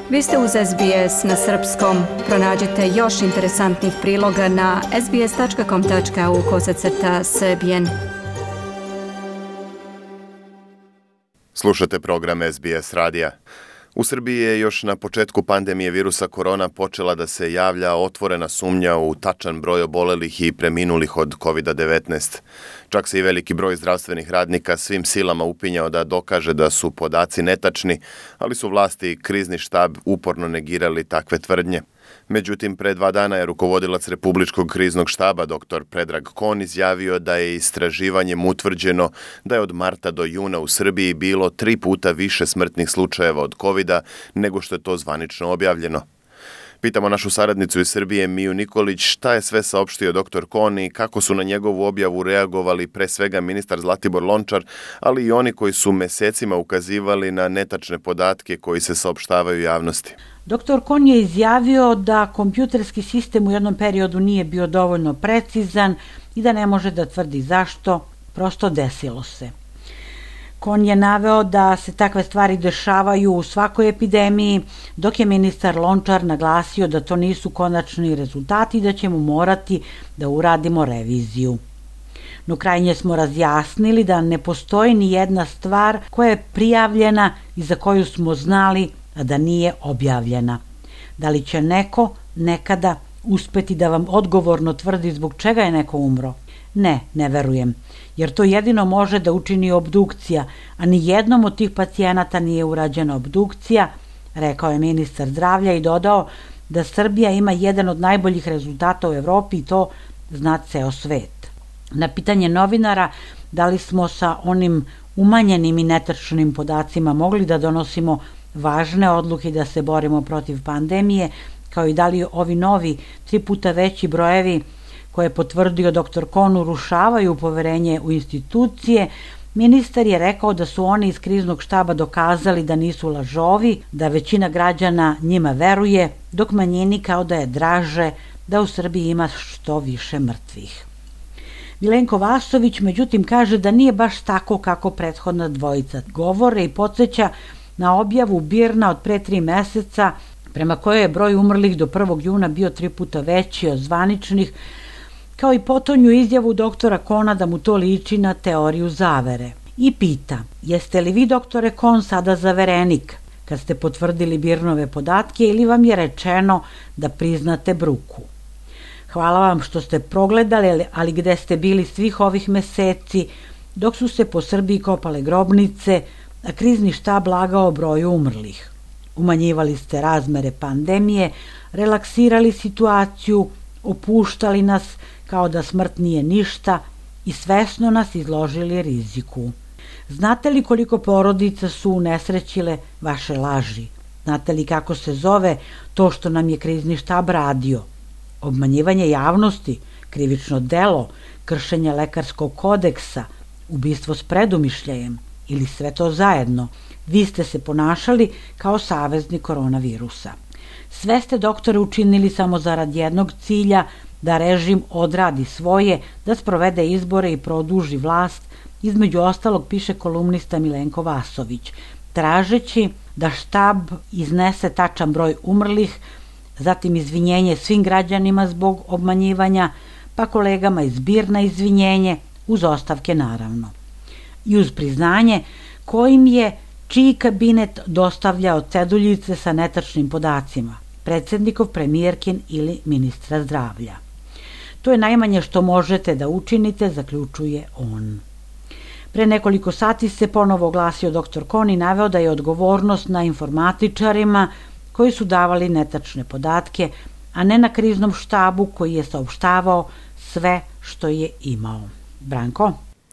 Vi ste uz SBS na srpskom. Pronađite još interesantnih priloga na sbs.com.au/srbijen. Slušate program SBS radija. U Srbiji je još na početku pandemije virusa korona počela da se javlja otvorena sumnja u tačan broj obolelih i preminulih od COVID-19. Čak se i veliki broj zdravstvenih radnika svim silama upinjao da dokaže da su podaci netačni, ali su vlasti i krizni štab uporno negirali takve tvrdnje. Međutim, pre 2 dana je rukovodilac Republičkog kriznog štaba dr. Predrag Kon izjavio da je istraživanjem utvrđeno da je od marta do juna u Srbiji bilo 3 puta više smrtnih slučajeva od COVID-a nego što je to zvanično objavljeno. Pitamo našu saradnicu iz Srbije Miju Nikolić šta je sve saopštio dr. Kon i kako su na njegovu objavu reagovali pre svega ministar Zlatibor Lončar, ali i oni koji su mesecima ukazivali na netačne podatke koji se saopštavaju javnosti. Dr. Kon je izjavio da kompjuterski sistem u jednom periodu nije bio dovoljno precizan i da ne može da tvrdi zašto, prosto desilo se. Kon je naveo da se takve stvari dešavaju u svakoj epidemiji, dok je ministar Lončar naglasio da to nisu konačni rezultati i da ćemo morati da uradimo reviziju. No krajnje smo razjasnili da ne postoji ni jedna stvar koja je prijavljena i za koju smo znali, a da nije objavljena. Da li će neko nekada uspeti da vam odgovorno tvrdi zbog čega je neko umro? Ne verujem, jer to jedino može da učini obdukcija, a ni jednom od tih pacijenata nije urađena obdukcija, rekao je ministar zdravlja i dodao da Srbija ima jedan od najboljih rezultata u Evropi i to zna ceo svet. Na pitanje novinara da li smo sa onim umanjenim i netačnim podacima mogli da donosimo važne odluke da se borimo protiv pandemije, kao i da li ovi novi 3 puta veći brojevi koje je potvrdio dr. Kon urušavaju poverenje u institucije, ministar je rekao da su oni iz kriznog štaba dokazali da nisu lažovi, da većina građana njima veruje, dok manjini kao da je draže da u Srbiji ima što više mrtvih. Milenko Vasović međutim kaže da nije baš tako kako prethodna dvojica govore i podsjeća na objavu BIRN-a od pre 3 meseca, prema kojoj je broj umrlih do 1. juna bio 3 puta veći od zvaničnih, kao i potonju izjavu doktora Kona da mu to liči na teoriju zavere. I pita, jeste li vi, doktore Kon, sada zaverenik kad ste potvrdili BIRN-ove podatke ili vam je rečeno da priznate bruku? Hvala vam što ste progledali, ali gde ste bili svih ovih meseci dok su se po Srbiji kopale grobnice, a krizni štab lagao broju umrlih. Umanjivali ste razmere pandemije, relaksirali situaciju, opuštali nas kao da smrt nije ništa i svesno nas izložili riziku. Znate li koliko porodica su unesrećile vaše laži? Znate li kako se zove to što nam je krizni štab radio? Obmanjivanje javnosti, krivično delo, kršenje lekarskog kodeksa, ubistvo s predumišljajem ili sve to zajedno? Vi ste se ponašali kao saveznik koronavirusa. Sve ste, doktore, učinili samo zarad jednog cilja, da režim odradi svoje, da sprovede izbore i produži vlast, između ostalog piše kolumnista Milenko Vasović, tražeći da štab iznese tačan broj umrlih, zatim izvinjenje svim građanima zbog obmanjivanja, pa kolegama iz BIRN-a izvinjenje, uz ostavke naravno. I uz priznanje kojim je čiji kabinet dostavljao ceduljice sa netačnim podacima, predsjednikov, premijerkin ili ministra zdravlja. To je najmanje što možete da učinite, zaključuje on. Pre nekoliko sati se ponovo oglasio dr. Kon i naveo da je odgovornost na informatičarima koji su davali netačne podatke, a ne na kriznom štabu koji je saopštavao sve što je imao. Branko?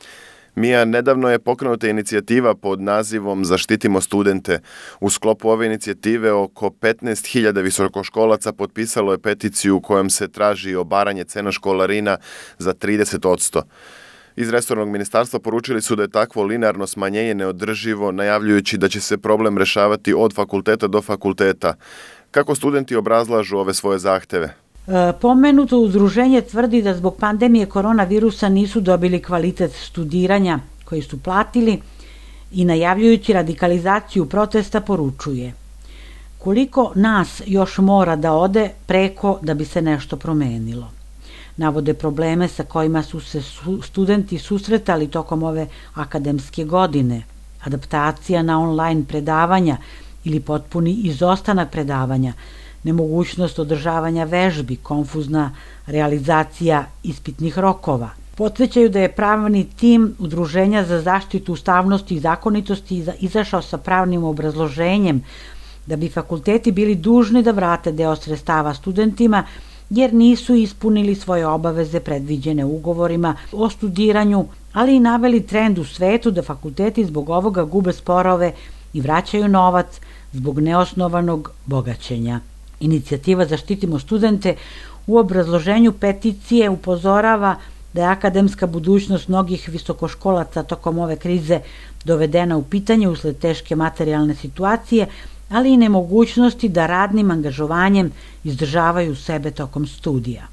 Mija, nedavno je pokrenuta inicijativa pod nazivom Zaštitimo studente. U sklopu ove inicijative oko 15.000 visokoškolaca potpisalo je peticiju u kojom se traži obaranje cena školarina za 30%. Iz resornog ministarstva poručili su da je takvo linearno smanjenje neodrživo, najavljujući da će se problem rešavati od fakulteta do fakulteta. Kako studenti obrazlažu ove svoje zahteve? Pomenuto udruženje tvrdi da zbog pandemije koronavirusa nisu dobili kvalitet studiranja koji su platili i najavljujući radikalizaciju protesta poručuje: Koliko nas još mora da ode preko da bi se nešto promenilo? Navode probleme sa kojima su se studenti susretali tokom ove akademske godine, adaptacija na online predavanja ili potpuni izostanak predavanja, nemogućnost održavanja vežbi, konfuzna realizacija ispitnih rokova. Podsjećaju da je pravni tim Udruženja za zaštitu ustavnosti i zakonitosti izašao sa pravnim obrazloženjem da bi fakulteti bili dužni da vrate deo sredstava studentima jer nisu ispunili svoje obaveze predviđene ugovorima o studiranju, ali i naveli trend u svetu da fakulteti zbog ovoga gube sporove i vraćaju novac zbog neosnovanog bogaćenja. Inicijativa Zaštitimo studente u obrazloženju peticije upozorava da je akademska budućnost mnogih visokoškolaca tokom ove krize dovedena u pitanje usled teške materijalne situacije, ali i nemogućnosti da radnim angažovanjem izdržavaju sebe tokom studija.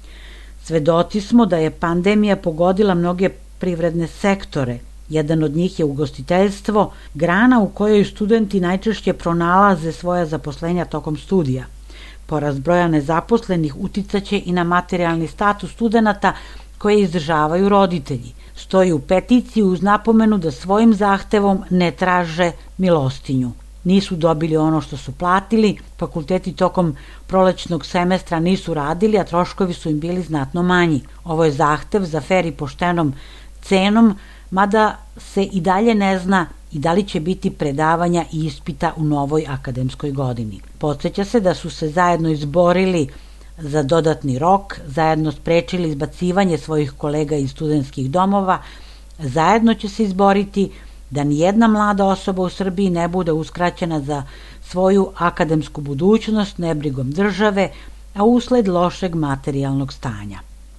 Svedoci smo da je pandemija pogodila mnoge privredne sektore. Jedan od njih je ugostiteljstvo, grana u kojoj studenti najčešće pronalaze svoja zaposlenja tokom studija. Porast broja nezaposlenih uticaće i na materijalni status studenata koje izdržavaju roditelji. Stoji u peticiji uz napomenu da svojim zahtevom ne traže milostinju. Nisu dobili ono što su platili, fakulteti tokom prolećnog semestra nisu radili, a troškovi su im bili znatno manji. Ovo je zahtev za fer i poštenom cenom, mada se i dalje ne zna i da li će biti predavanja i ispita u novoj akademskoj godini. Podsjeća se da su se zajedno izborili za dodatni rok, zajedno sprečili izbacivanje svojih kolega iz studentskih domova, zajedno će se izboriti da nijedna mlada osoba u Srbiji ne bude uskraćena za svoju akademsku budućnost nebrigom države, a usled lošeg materijalnog stanja.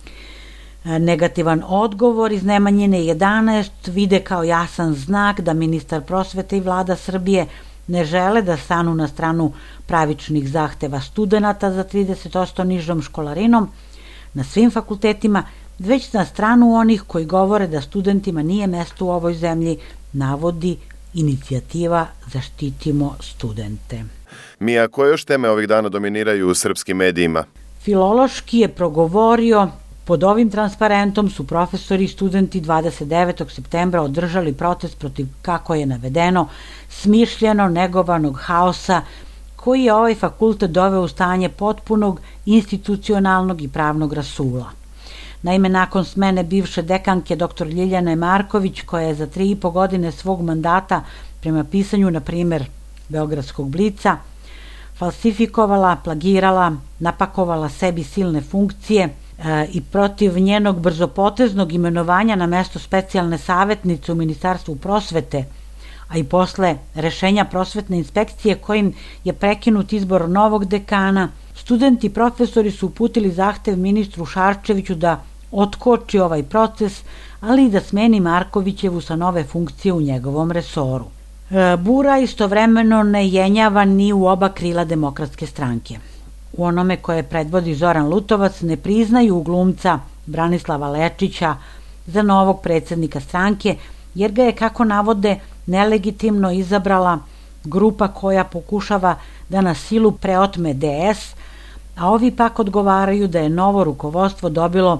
Negativan odgovor iz Nemanjine 11 vide kao jasan znak da ministar prosvete i vlada Srbije ne žele da stanu na stranu pravičnih zahteva studenata za 30% nižom školarinom na svim fakultetima, već na stranu onih koji govore da studentima nije mesto u ovoj zemlji, navodi inicijativa Zaštitimo studente. Mija, koje još teme ovih dana dominiraju u srpskim medijima? Filološki je progovorio: pod ovim transparentom su profesori i studenti 29. septembra održali protest protiv, kako je navedeno, smišljeno negovanog haosa koji je ovaj fakultet doveo u stanje potpunog institucionalnog i pravnog rasula. Naime, nakon smene bivše dekanke dr. Ljiljane Marković, koja je za 3,5 godine svog mandata, prema pisanju, na primer, Beogradskog blica, falsifikovala, plagirala, napakovala sebi silne funkcije i protiv njenog brzopoteznog imenovanja na mesto specijalne savetnice u Ministarstvu prosvete, a i posle rešenja prosvetne inspekcije kojim je prekinut izbor novog dekana, studenti i profesori su uputili zahtev ministru Šarčeviću da otkoči ovaj proces, ali i da smeni Markovićevu sa nove funkcije u njegovom resoru. Bura istovremeno ne jenjava ni u oba krila Demokratske stranke. U onome koje predvodi Zoran Lutovac ne priznaju glumca Branislava Lečića za novog predsednika stranke, jer ga je, kako navode, nelegitimno izabrala grupa koja pokušava da na silu preotme DS, a ovi pak odgovaraju da je novo rukovodstvo dobilo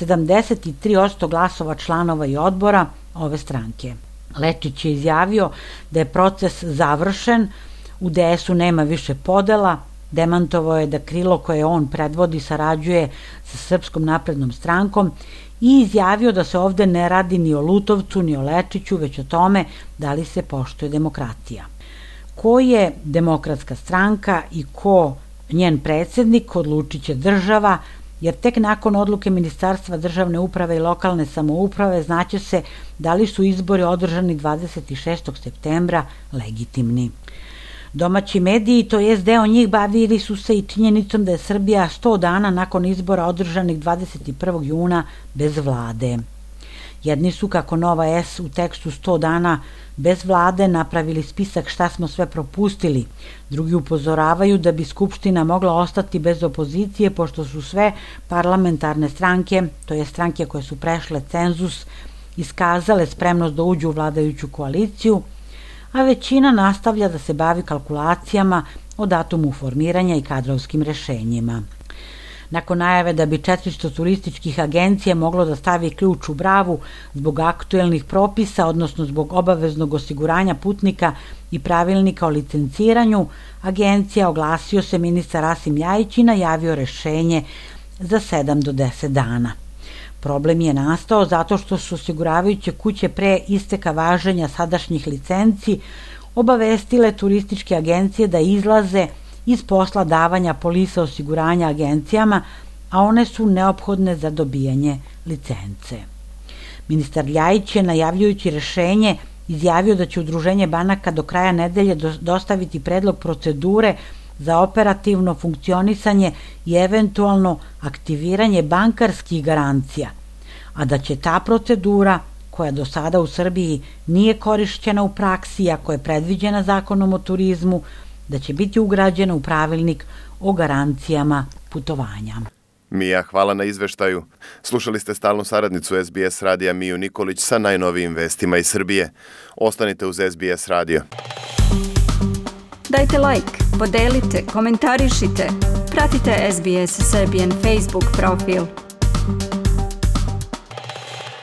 73% glasova članova i odbora ove stranke. Lečić je izjavio da je proces završen, u DS-u nema više podela, demantovao je da krilo koje on predvodi sarađuje sa Srpskom naprednom strankom i izjavio da se ovde ne radi ni o Lutovcu, ni o Lečiću, već o tome da li se poštuje demokratija. Ko je Demokratska stranka i ko njen predsednik odlučit će država, jer tek nakon odluke Ministarstva državne uprave i lokalne samouprave znaće se da li su izbori održani 26. septembra legitimni. Domaći mediji, to jest deo njih, bavili su se i činjenicom da je Srbija 100 dana nakon izbora održanih 21. juna bez vlade. Jedni su, kako Nova S u tekstu 100 dana bez vlade, napravili spisak šta smo sve propustili. Drugi upozoravaju da bi Skupština mogla ostati bez opozicije, pošto su sve parlamentarne stranke, to je stranke koje su prešle cenzus, iskazale spremnost da uđu u vladajuću koaliciju, a većina nastavlja da se bavi kalkulacijama o datumu formiranja i kadrovskim rešenjima. Nakon najave da bi 400 turističkih agencija moglo da stavi ključ u bravu zbog aktuelnih propisa, odnosno zbog obaveznog osiguranja putnika i pravilnika o licenciranju, agencija oglasio se ministar Rasim Ljajić i najavio rešenje za 7 do 10 dana. Problem je nastao zato što su osiguravajuće kuće pre isteka važenja sadašnjih licenci obavestile turističke agencije da izlaze iz posla davanja polisa osiguranja agencijama, a one su neophodne za dobijanje licence. Ministar Ljajić je, najavljujući rešenje, izjavio da će Udruženje banaka do kraja nedelje dostaviti predlog procedure za operativno funkcionisanje i eventualno aktiviranje bankarskih garancija, a da će ta procedura, koja do sada u Srbiji nije korišćena u praksi, ako je predviđena Zakonom o turizmu, da će biti ugrađena u pravilnik o garancijama putovanja. Mija, hvala na izveštaju. Slušali ste stalnu saradnicu SBS radija Miju Nikolić sa najnovijim vestima iz Srbije. Ostanite uz SBS radio. Dajte like, podelite, komentarišite. Pratite SBS Serbian Facebook profil.